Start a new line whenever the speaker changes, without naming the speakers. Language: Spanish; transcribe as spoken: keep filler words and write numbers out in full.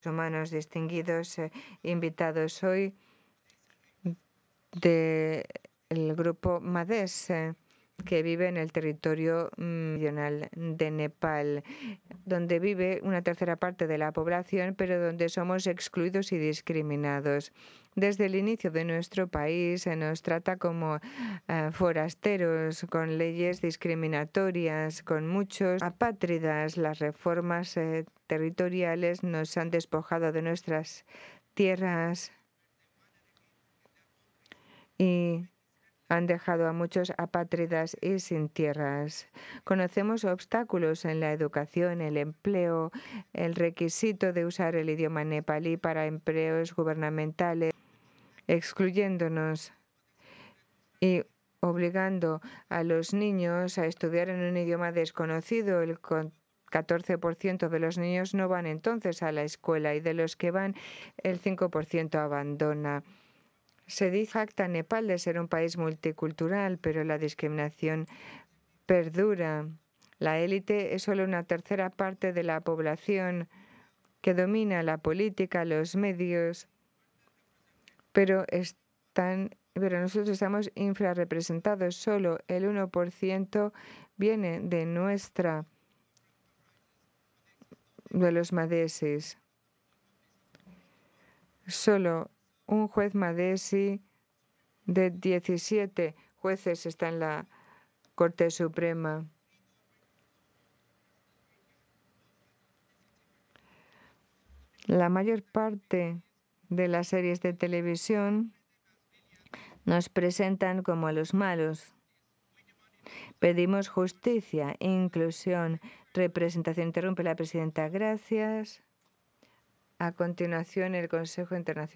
humanos distinguidos, eh, invitados hoy del grupo Madhés, eh, que vive en el territorio meridional de Nepal, donde vive una tercera parte de la población, pero donde somos excluidos y discriminados. Desde el inicio de nuestro país se nos trata como eh, forasteros, con leyes discriminatorias, con muchos apátridas. Las reformas eh, territoriales nos han despojado de nuestras tierras y han dejado a muchos apátridas y sin tierras. Conocemos obstáculos en la educación, el empleo, el requisito de usar el idioma nepalí para empleos gubernamentales, excluyéndonos y obligando a los niños a estudiar en un idioma desconocido. El catorce por ciento de los niños no van entonces a la escuela y de los que van, el cinco por ciento abandona. Se dice jacta Nepal de ser un país multicultural, pero la discriminación perdura. La élite es solo una tercera parte de la población que domina la política, los medios, pero están, pero nosotros estamos infrarrepresentados. Solo el uno por ciento viene de nuestra, de los madhesis. Solo un juez madhesi de diecisiete jueces está en la Corte Suprema. La mayor parte de las series de televisión nos presentan como a los malos. Pedimos justicia, inclusión, representación. Interrumpe la presidenta. Gracias. A continuación, el Consejo Internacional.